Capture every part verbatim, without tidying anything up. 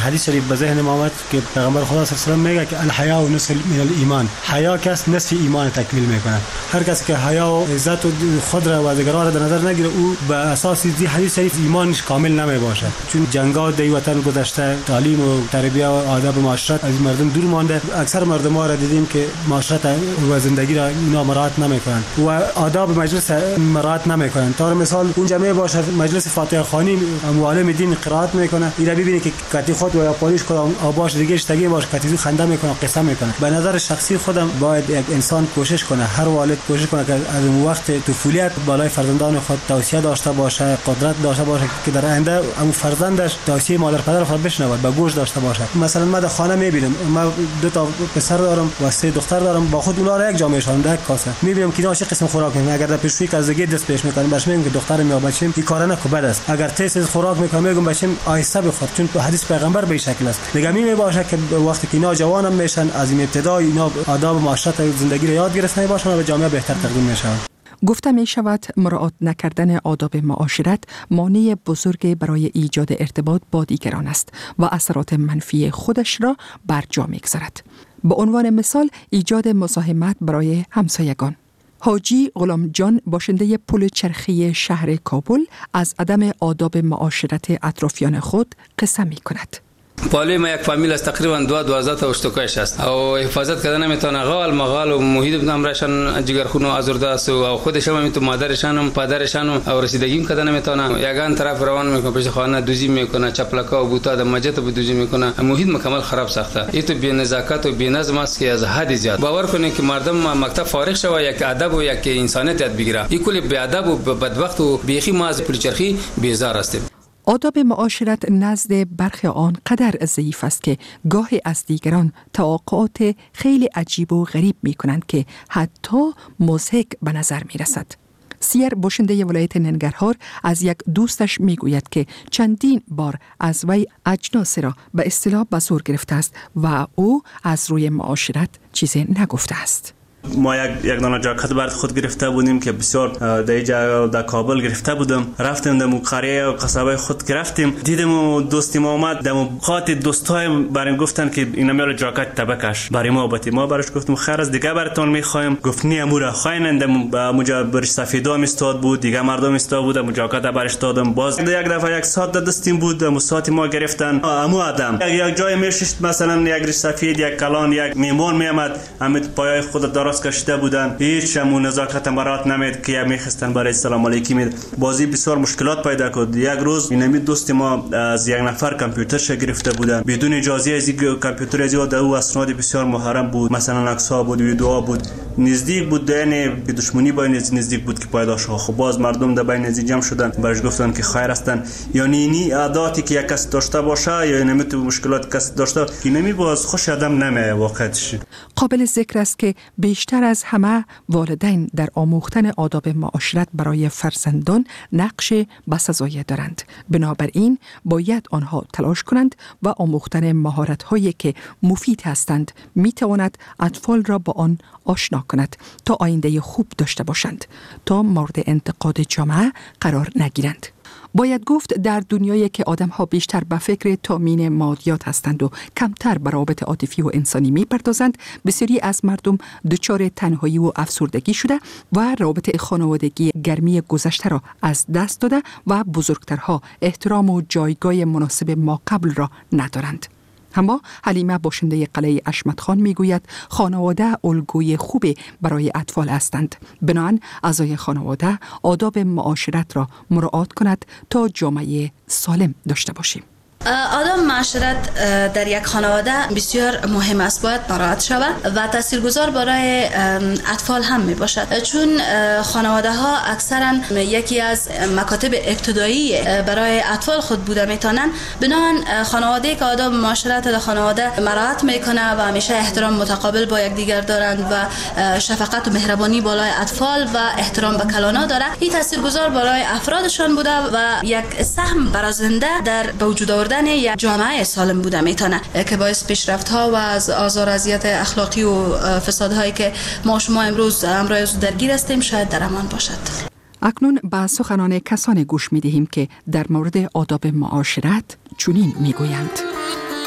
حدیث شریف به ذهن ما آمد که پیغمبر خدا صلی الله علیه و میگه که الحیا نصف من الایمان، حیا کس نصف ایمان تکمیل میکنه. هر کسی که حیا و عزت و خود را و دیگران را در نظر نگیره او به اساس این حدیث شریف ایمانش کامل نمی باشه. چون جنگ‌ها در وطن گذشته، تعلیم و تربیت و آداب معاشرت از مردم دور مانده. اکثر مردم ما را دیدیم که معاشرت و زندگی را اینا مراعات نمیکنن و آداب مجلس مراعات نمیکنن. تا مثال اون جمعه باشه مجلس فاتحه خوانی معلم دین قرائت میکنه، اینا ببینید که کتی خود و یا پالیش کنه آباش دیگه اشتگی باشه کتی خنده میکنه قصه میکنه. به نظر شخصی خودم باید یک انسان کوشش کنه، هر والد کوشش کنه که از اون وقت طفولیت بالای فرزندان خود توصیه داشته باشه، قدرت داشته باشه که در آینده اون فرزندش توصیه مادر پدر خود بشنود، به گوش داشته باشه. مثلا من در خانه میبینم، من دو تا پسر دارم و سه دختر دارم، با خود اونها را یک جامعه شان یک کاسه میبینم که اینا چه قسم خوراک میکنن. اگر در پیشوی از دیگه دست پیش میکنن باش میگم که دخترم یا بچه‌م این کارا نکو بد است. اگر تیز خوراک میکنم میگم بچه‌م آیسته بخور، چون حدیث پیغمبر به شکل است. دیگه می باشه که وقتی که اینا جوانم میشن از این ابتدا اینا آداب معاشرت و زندگی را یاد گرفتن باشن و به جامعه بهتر تقدیم میشن. گفته می شود مراعات نکردن آداب معاشرت مانع بزرگ برای ایجاد ارتباط با دیگران است و اثرات منفی خودش را بر جا می‌گذارد. به عنوان مثال ایجاد مزاحمت برای همسایگان. حاجی غلام جان باشنده پل چرخی شهر کابل از عدم آداب معاشرت اطرافیان خود قصه می کند. بالای ما یک فامیل است، تقریبا دو دوازده تا اشتکایش است و حفاظت کردن نمیتونه. غال مغال و محیط نامرشان جگرخون و آزرده است و خودش هم تو مادرشان و پدرشان و رسیدگی کردن نمیتونه. یگان طرف روان میکنه پیش خانه دوزی میکنه، چپلکا و بوتا د مجت به دوزی میکنه. محیط مکمل خراب ساخته. این تو بی نزاکت و بی نظم است که از حد زیاد. باور کنید که مردم مکتب فارغ شوه یک ادب و یک انسانیت یاد بگیره. این کلی بی ادب و بدبخت و بیخی ما از پل چرخی بیزار هستیم. آداب معاشرت نزد برخی آن قدر ضعیف است که گاهی از دیگران توقعات خیلی عجیب و غریب می کنند که حتی مضحک به نظر می رسد. سیر باشنده ولایت ننگرهار از یک دوستش می گوید که چندین بار از وی اجناس را به اصطلاح به زور گرفته است و او از روی معاشرت چیزی نگفته است. ما یک یک دانه جاکت برات خود گرفته بودیم که بسیار در اینجا در کابل گرفته بودم. رفتیم در قریه و قصبه خود گرفتیم، دیدم و دوستی ما اومد در خاطر دوستای برام گفتن که اینا میاره جاکت تبکش برای ما بتی. ما براش گفتم خیر از دیگه براتون میخوایم. گفت نه امورا خاینند. موجا برش سفیدا میستاد بود، دیگه مردم استاد بود، مو جاکت برش دادم. باز یک دفعه یک ساعت دستیم بود، مو ساعت ما گرفتن. امو آدم یک جای میشست مثلا یک رش سفید یک کلان یک میمون میامد همت پای خود درست کشیده بودن، هیچ همون نزاکت مرات نمید که میخستن برای سلام علیکم. بازی بسیار مشکلات پیدا کرد. یک روز اینمی دوست ما از یک نفر کامپیوترش گرفته بودن بدون اجازه. از این کامپیوتر از او دو اسناد بسیار محرم بود، مثلا عکس‌ها بود، ویدیوها بود، نزدیک بود یعنی به دشمنی با نزدیک بود که پیدا شد. خب باز مردم در بین از جمع شدن برش گفتن که خیر هستن، یعنی اینی عادتی که یک کس داشته باشه یا اینمی تو مشکلات کس داشته اینمی باز خوش آدم نمیه واقعتش. قابل ذکر است که بیشتر از همه والدین در آموختن آداب معاشرت برای فرزندان نقش بسزایی دارند. بنابراین باید آنها تلاش کنند و آموختن مهارت‌هایی که مفید هستند میتواند اطفال را با آن آشنا کند تا آینده خوب داشته باشند، تا مورد انتقاد جامعه قرار نگیرند. باید گفت در دنیایی که آدم‌ها بیشتر به فکر تامین مادیات هستند و کمتر به روابط عاطفی و انسانی می‌پردازند، بسیاری از مردم دچار تنهایی و افسردگی شده و روابط خانوادگی گرمی گذشته را از دست داده و بزرگترها احترام و جایگاه مناسب ماقبل را ندارند. اما حلیمه باشنده قلعه اشمت خان میگوید خانواده الگوی خوبی برای اطفال هستند. بنابراین اعضای خانواده آداب معاشرت را مراعات کند تا جامعه سالم داشته باشیم. آداب معاشرت در یک خانواده بسیار مهم است، باید مراعات شود و تاثیرگذار برای اطفال هم می باشد، چون خانواده ها اکثرا یکی از مکاتب ابتدایی برای اطفال خود بوده میتونن. بنابراین خانواده که آداب معاشرت در خانواده مراعات میکنه و همیشه احترام متقابل با یکدیگر دارند و شفقت و مهربانی بالای اطفال و احترام به کلانا داره، این تاثیرگذار برای افرادشان بوده و یک سهم برازنده در به وجود آوردن یک جامعه سالم بوده میتونه که باعث پیشرفت ها و از آزار اذیت اخلاقی و فساد هایی که ما شما امروز امروز درگیر هستیم شاید در امان باشد. اکنون به سخنان کسانی گوش میدهیم که در مورد آداب معاشرت چنین میگویند.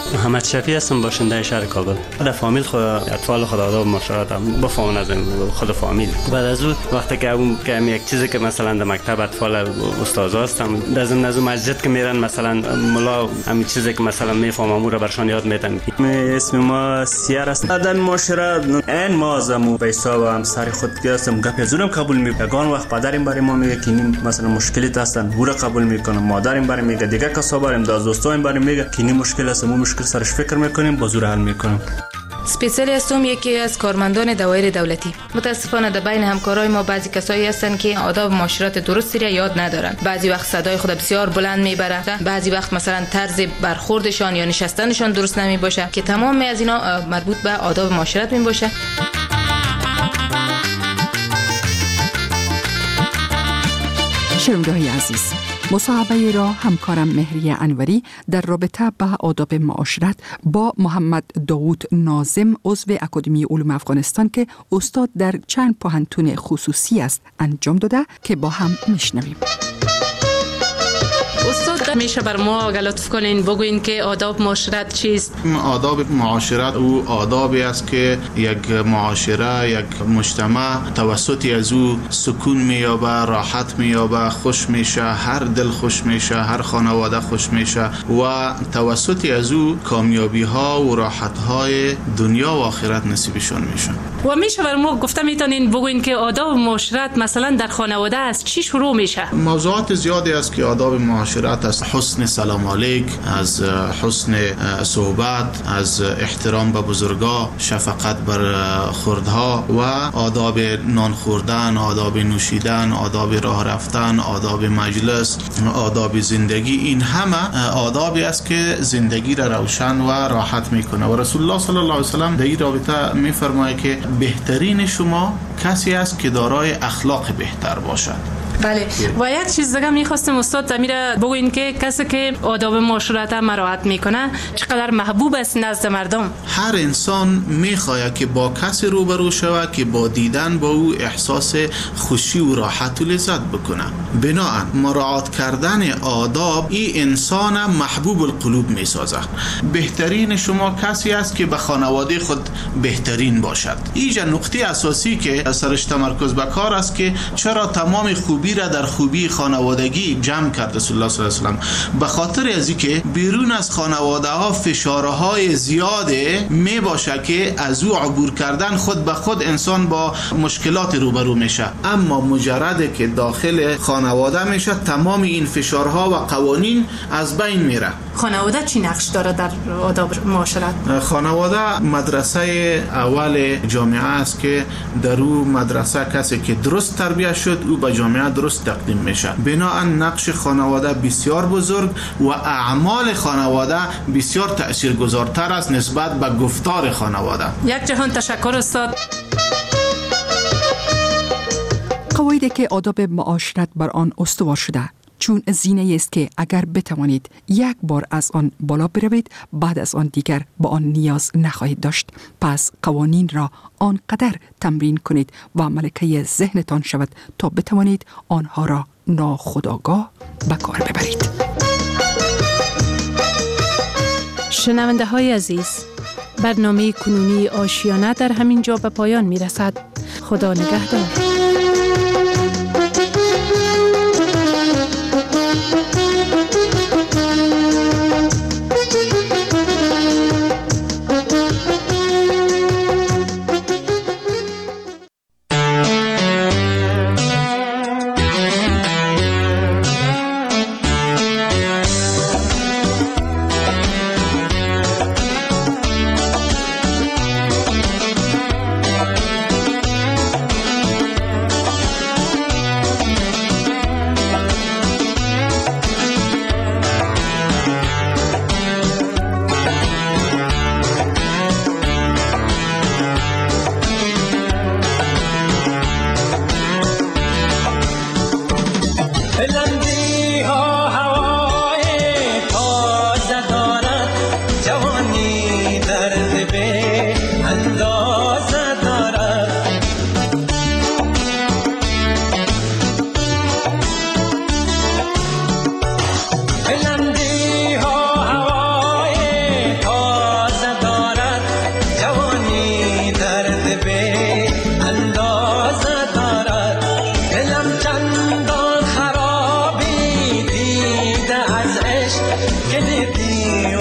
محمد شفیع هستم، باشنده شهر کابل. در فامیل خود اطفال خود آداب معاشرت هم بفهمن از خود فامیل. بعد از اون وقتی که اون که یک چیزی که مثلا در مکتب اطفال استادا هستم، در ضمن از مسجد که میرن مثلا ملا همین چیزی که مثلا میفهمم اون را برشان یاد میدم. اسم ما سیار است. در معاشرت این ما ازمو به حساب همسر خود گرفتم گپ زورم قبول میکنم. وقت پدریم برای ما میگه که این مثلا مشکلی هستن او را قبول میکنم، مادریم برای میگه، دیگه کسا بریم داز دوستایم برای میگه که این مشکل است، ما مشکل سرش فکر میکنیم با زور حل میکنیم. سپیڅلی هستم، یکی از کارمندان دوایر دولتی. متاسفانه در بین همکارای ما بعضی کسایی هستن که آداب معاشرت درستی را یاد ندارن. بعضی وقت صدای خود بسیار بلند میبرن، بعضی وقت مثلا طرز برخوردشان یا نشستنشان درست نمی باشه که تمام از اینا مربوط به آداب معاشرت می باشه. شنونده‌های عزیز، مصاحبه را همکارم مهریه انوری در رابطه به آداب معاشرت با محمد داوود ناظم، عضو اکادمی علوم افغانستان که استاد در چند پوهنتون خصوصی است انجام داده که با هم میشنویم. استاد میشه بر ما اگر لطف کنین بگوین که آداب معاشرت چیست؟ آداب معاشرت او آدابی است که یک معاشره، یک مجتمع توسطی از او سکون مییابه، راحت مییابه، خوش میشه، هر دل خوش میشه، هر خانواده خوش میشه و توسطی از او کامیابی ها و راحت های دنیا و آخرت نصیبشون میشه. و میشه بر ما گفته میتونین بگوین که آداب معاشرت مثلا در خانواده از چی شروع میشه؟ موضوعات زیادی است که آداب معاشرت از حسن سلام علیک، از حسن صحبت، از احترام به بزرگا، شفقت بر خردها و آداب نان خوردن، آداب نوشیدن، آداب راه رفتن، آداب مجلس، آداب زندگی. این همه آدابی است که زندگی را روشن و راحت میکنه و رسول الله صلی الله علیه و سلم در این رابطه میفرماید که بهترین شما کسی است که دارای اخلاق بهتر باشد. بله. و یک چیز دیگه میخواستم استاد تمیره بگوین که کسی که آداب معاشرت مراعات میکنه چقدر محبوب است نزد مردم. هر انسان میخواهد که با کسی روبرو شود که با دیدن با او احساس خوشی و راحت و لذت بکنه. بنابراین مراعات کردن آداب این انسان محبوب القلوب میسازه. بهترین شما کسی است که به خانواده خود بهترین باشد. اینجا نقطه اساسی که سرش تمرکز به کار است که چرا تمام خوبی را در خوبی خانوادگی جمع کرد رسول الله صلی الله علیه و سلم. به خاطر از اینکه بیرون از خانواده ها فشارهای زیاده می باشه که از او عبور کردن خود به خود انسان با مشکلات روبرو میشه، اما مجرد که داخل خانواده میشه تمام این فشارها و قوانین از بین میره. خانواده چی نقش داره در آداب معاشرت؟ خانواده مدرسه اول جامعه است که در او مدرسه کسی که درست تربیت شد او به جامعه درست تقدیم میشه. بنابراین نقش خانواده بسیار بزرگ و اعمال خانواده بسیار تاثیرگذارتر است نسبت به گفتار خانواده. یک جهان تشکر استاد. قواعدی که آداب معاشرت بر آن استوار شده چون زینه است که اگر بتوانید یک بار از آن بالا بروید بعد از آن دیگر با آن نیاز نخواهید داشت. پس قوانین را آنقدر تمرین کنید و ملکه ذهنتان شود تا بتوانید آنها را ناخودآگاه به کار ببرید. شنونده های عزیز، برنامه کنونی آشیانه در همین جا به پایان می رسد. خدا نگهدار. عشق که دیدی